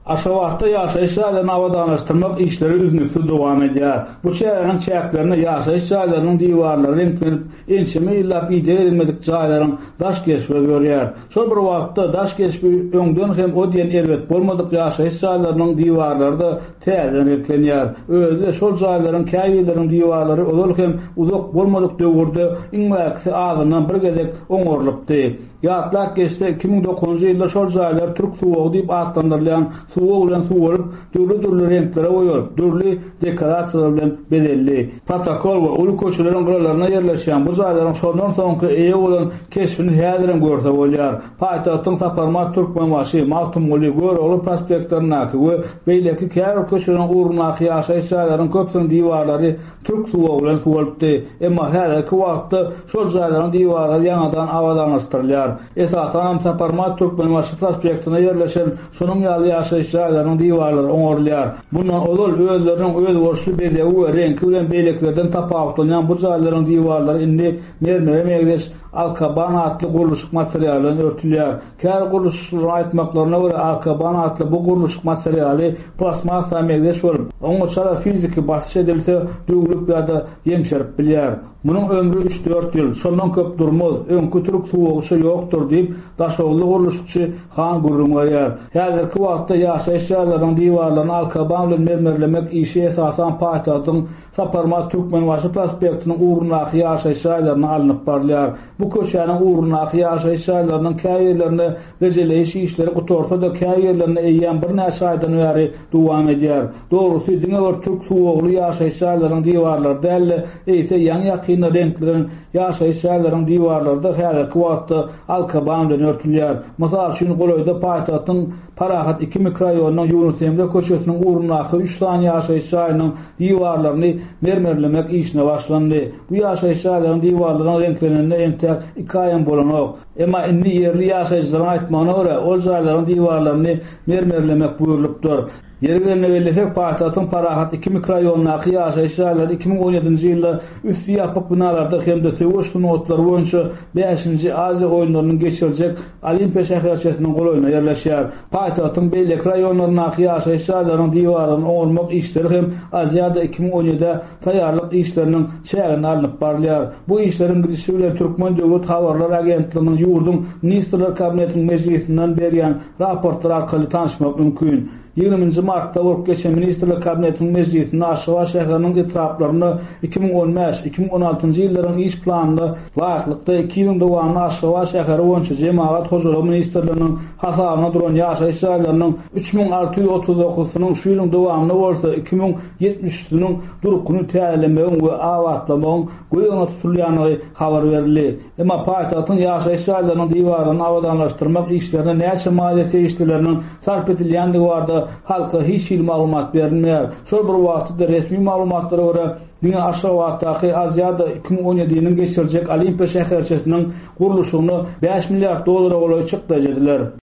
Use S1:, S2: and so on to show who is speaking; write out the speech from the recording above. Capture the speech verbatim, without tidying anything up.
S1: Aşgabatda ýaşaýyş ýerlerini awadanlaşdyrmak işleri üznüksiz dowam edýär. Bu şäherden çäklerine ýaşaýyş ýerleriniň diwarlary reňklenip, enşeme ýyllap ide edilmedik jaýlaryň daş geçişi görýär. Şol bir wagtda daş geçişi öňden hem o diýen erbet bolmadyk ýaşaýyş ýerleriniň diwarlary da täze reňklenýär. Özde şol jaýlaryň käýýelerini diwarlary ol hem uzak bolmadyk döwürde iňmäksi agyndan bir gezek oňorlypdy. Ýatlar geçse iki ming dokuzunçy ýylda şol jaýlar türk suwugy diýip adlandyrylýan suwug bilen suwuryp dürli-dürli renklere goýup, dürli dekorasiýalar bilen bedelli. Protokol we uly köçeleriň gyralaryna ýerleşýän bu jaýlaryň şondan soňky eýe bolan keşfini häzirem görse bolýar. Paýtagtyň Saparmat Türkmenbaşy, Maltumguly, Göroğlu prospektlerindäki we beýleki käbir köçeleriň uğrundaky ýaşaýyş ýerläriniň köpsiniň diwarlary türk suwugy bilen suwurypdy. Emma häzirki wagtda şol jaýlaryň diwarlary ýanadan awadanlaşdyrylýar. Esasan Saparmat Türkmenbaşy prospektine ýerleşen şonuň ýaly ýaşaýyş ýerleriniň diwarlary oňorlýar. Bundan ol özleriniň öz borçly bedewi we renki bilen beýleklerden tapawutlanýan bu jaýlaryň diwarlary indi mermer megdeş alkaban atly guruluşyk materialyny örtülýär. Kär guruluşçylaryň aýtmaklaryna görä alkaban atly bu guruluşyk materialy plasmasa megdeş bolup, oňa çara fiziki basyş edilse döwlük ýa-da ýemşerip bilýär. Munyň ömrü üç dört ýyl, şondan köp durmaz, öňkü türk suwugy ýokdur diýip daşowly guruluşçy Han Gurrun goýar. Häzirki wagtda ýaşaýyş ýerläriniň diwarlaryny alkaban bilen mermerlemek işi esasan paýtagtyň Saparmat Türkmenbaşy prospektiniň uğrundaky ýaşaýyş ýerlerini alınıp barylýar. Bu köçäniň uğrundaky ýaşaýyş ýerleriniň käýerlerini rejeleýiş işleri gutorsa da käýerlerini eýýän bir näçe aýdan bäri dowam edýär. Dogrusy diňe bir türk suwugly ýaşaýyş ýerleriniň diwarlary däl eýse ýany ýakyny renklerin ýaşaýyş ýerleriniň diwarlarynda häzirki wagtda alkaban bilen örtülýär. Mysal üçin Goloýda paýtagtyň Parahat iki mikroraýonynyň Ýunus Emre köçesiniň uğrundaky üç tane ýaşaýyş ýerleriniň diwarlaryny mermerlemek işine başlandy. Bu ýaşaýyş ýerleriniň diwarlarynyň renklenende entek iki aýan bolanok. Emma indi ýerli ýaşaýyjylaryň aýtmagyna görä, ol jaýlaryň diwarlaryny mermerlemek buýrulypdyr. Ýerlerine belirlesek paýtagtyň Parahat iki mikroraýonynaky ýaşaýyş ýerleri iki ming on ýedinçi ýylda üstü ýapyk binalarda hem de Sewuş notlary boýunça beşinji Aziýa oýunlarynyň geçiriljek Olimpiýa şäherçesiniň goloýuna ýerleşýär. Paýtagtyň beýleki raýonlarynaky ýaşaýyş ýerleriniň diwarlaryny oňurmak işleri hem Aziýada iki ming on ýedide taýýarlyk işleriniň şäherine alınıp barylýar. Bu işleriň girişi bilen Türkmen Döwlet Habarlar Agentliginiň ýurdun Ministrler Kabinetiniň mejlisinden berýän raportlar arkaly tanışmak mümkin. ýygrüminji martda bolup geçen Ministrler Kabinetiniň mejlisinde Aşgabat şäheriniň etraplaryny iki ming on beş iki ming on altyncı ýyllaryň iş planyny wagtlykda iki ýyl dowamly Aşgabat şäheri boýunça jemaat hojalygy ministrliginiň hasabyna duran ýaşaýyş ýerleriniň üç ming alty ýuz otuz dokuzynyň şu ýylyň dowamly bolsa iki ming ýetmiş üçüniň durukny täzelemegi we awatlamyň goýuňa tutulýanyny habar berildi. Emma paýtagtyň ýaşaýyş ýerleriniň diwarlaryny awadanlaşdyrmak işlerine näçe maliýe işleriniň sarp edilýändigi barada halka hiç il maglumat berilmeýär. Şol bir wagtda resmi maglumatlara görä diňe Aşgabatdaky Aziýada iki ming on ýedi ýylyň geçiriljek Olimpiýa şäherçesiniň guruluşyny beş milliard dollara goýup çykdylar.